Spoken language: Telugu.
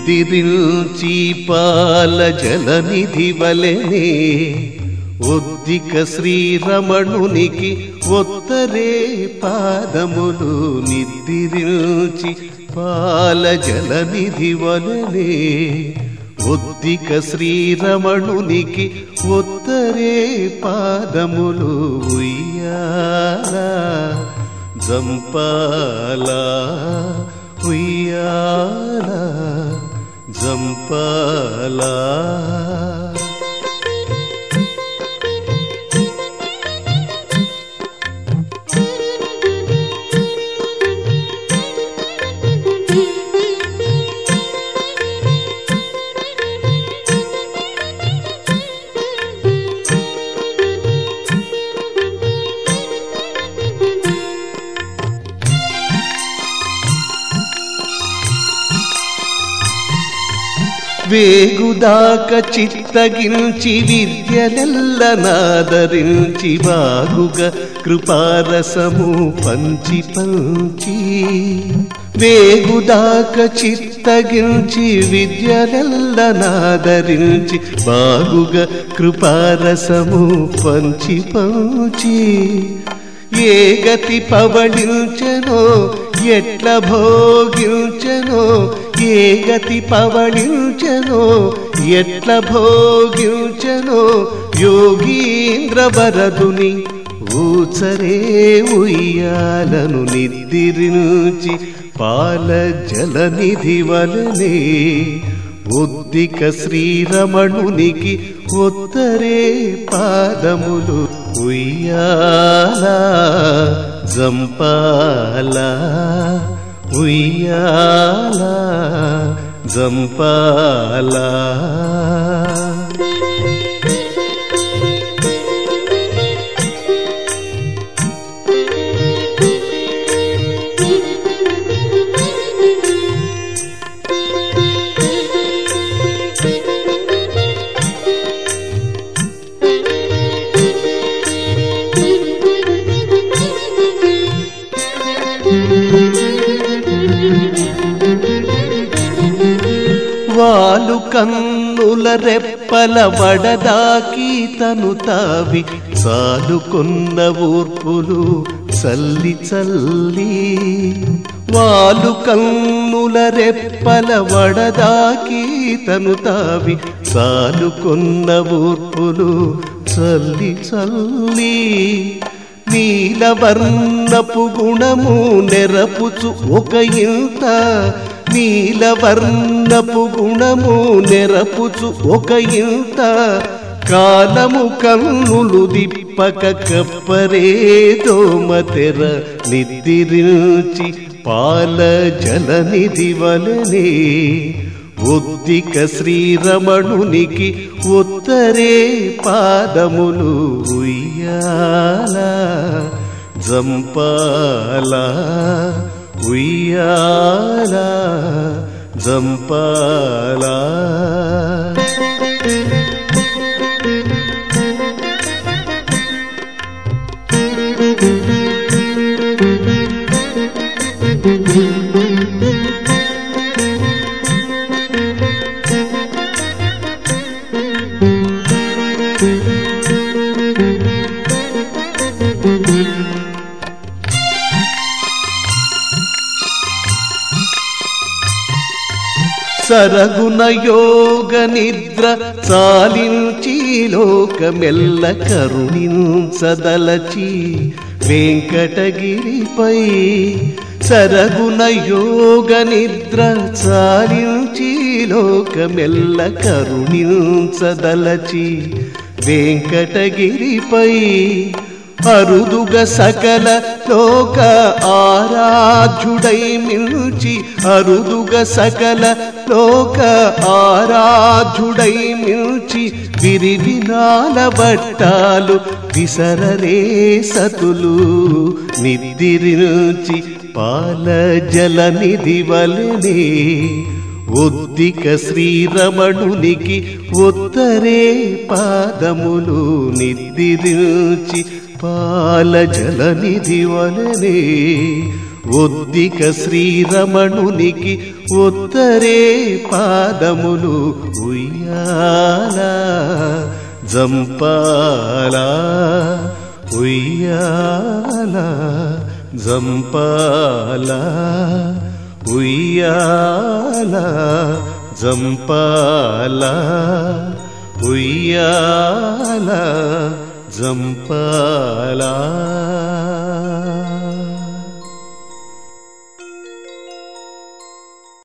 నిద్దిరిల్చి పాల జలనిధి వలెనే ఒద్దిక శ్రీరమణునికి ఒత్తరే పాదములు నిద్దిరిల్చి పాల జలనిధి వలెనే ఒద్దిక శ్రీరమణునికి ఒత్తరే పాదములు ఉయ్యాల జంపాల ఉయ్యాల జంపాల వేగుదాక చిత్తగించి విద్యనెల్లనాదరించి బాగుగా కృపారసము పంచి పంచి వేగుదాక చిత్తగించి విద్యనెల్లనాదరించి బాగుగా కృపారసము పంచి పంచి ఏ గతి పవళించెనో ఎట్ల భోగించెనో ఏ గతి పవళించెనో ఎట్ల భోగించెనో యోగీంద్ర వరదుని ఊచరే ఉయ్యాలను నిద్దిరించి పాల జలనిధి వలనే ఒద్దిక శ్రీరమణునికి ఒత్తరే పాదములు ఉయ్యాల జంపాల ఉయ్యాల జంపాల వాలు కన్నుల రెప్పల వడదాకి తను తావి సాలుకొన్న ఊర్పులు చల్లి చల్లి వాలు కన్నుల రెప్పల వడదాకి తను తావి సాలుకొన్న ఊర్పులు చల్లి చల్లి నీలవర్ణపు గుణము నెరపుచు ఒక ఇంత నీలవర్ణపు గుణము నెరపుచు ఒక ఇంత కాలము కన్నులు దిప్పక కప్పరే దోమతెర నిద్దిరించి పాల జలనిధి వలనే ఒద్దిక శ్రీరమణునికి ఒత్తరే పాదములు ఉయ్యాల జంపాల ఉయ్యాల జంపాల సరగుణ యోగ నిద్ర చాలించి లోకమెల్ల కరుణించదలచి వెంకటగిరిపై సరగుణ యోగ నిద్ర చాలించి లోకమెల్ల కరుణించదలచి వెంకటగిరిపై అరుదుగ సకల లోక ఆరాధ్యుడై మిల్చి అరుదుగ సకల లోక ఆరాధ్యుడై మిల్చి విరివినాల బట్టాలు విసరరే సతులు నిద్దిరించి పాల జలనిధి వలనే ఒద్దిక శ్రీరమణునికి ఒత్తరే పాదములు నిద్దిరించి పాల జలనిధి వలనే ఒద్దిక శ్రీరమణునికి ఒత్తరే పాదములు ఉయ్యాల జంపాల ఉయ్యాల జంపాల ఉయ్యాల జంపాల ఉయ్యాల జంపాల